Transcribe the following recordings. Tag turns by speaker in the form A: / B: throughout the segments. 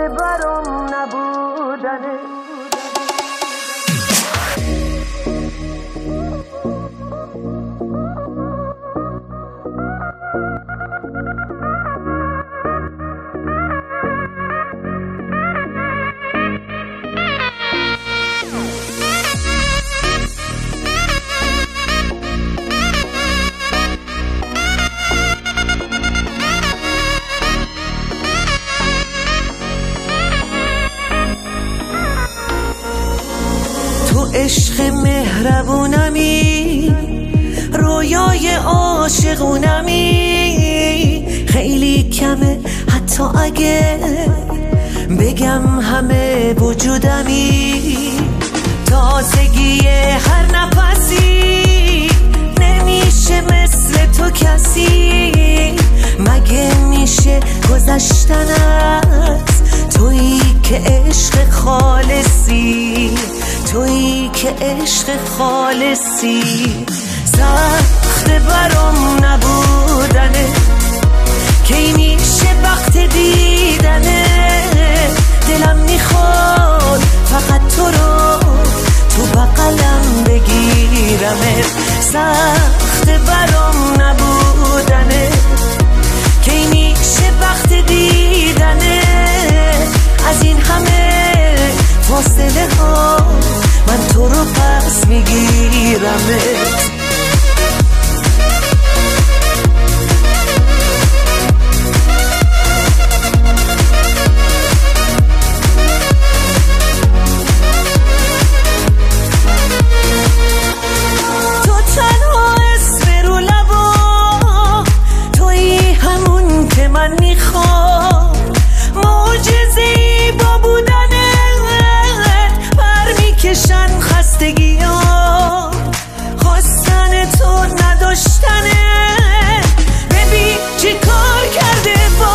A: برام نبودنه.
B: عشق مهربونمی، رویای عاشقونمی، خیلی کمه حتی اگه بگم همه وجودمی. تازگی هر نفسی نمیشه مثل تو کسی، مگه میشه گذشتن از تویی که عشق خالصی، تویی که عشق خالصی. سخت برام نبودنه، کی میشه وقت دیدنه، دلم میخواد فقط تو رو تو بغلم بگیرمه. سخت برام نبودنه، کی میشه وقت دیدنه، از این همه فاصله ها من تو رو پس میگیرمت. تو تنها اسم رو لبا، تویی همون که من میخوام، معجزه‌ای با بودنت برمیکشن خستگی ها، خواستن تو نداشتنه، ببین چی کار کرده با.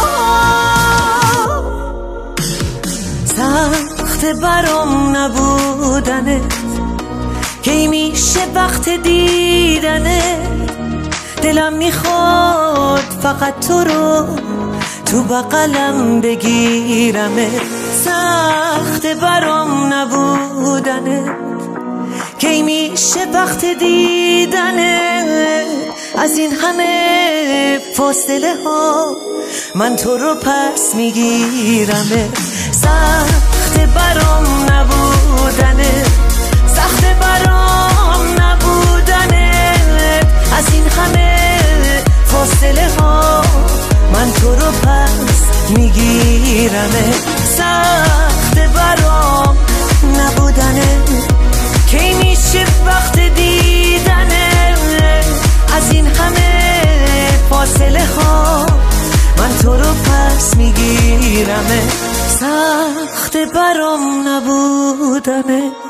B: سخت برام نبودنه، کی میشه وقت دیدنه، دلم میخواد فقط تو رو تو بغلم بگیرمه. سخت برام نبودنه، کی میشه وقت دیدنه، از این همه فاصله ها من تو رو پس میگیرمه. سخت برام نبودنه، سخت برام نبودنه، از این همه فاصله ها من تو رو پس میگیرمه. سخت برام نبودنه، کی میشه وقت دیدنه، از این همه فاصله ها من تو رو پس میگیرمه. سخت برام نبودنه.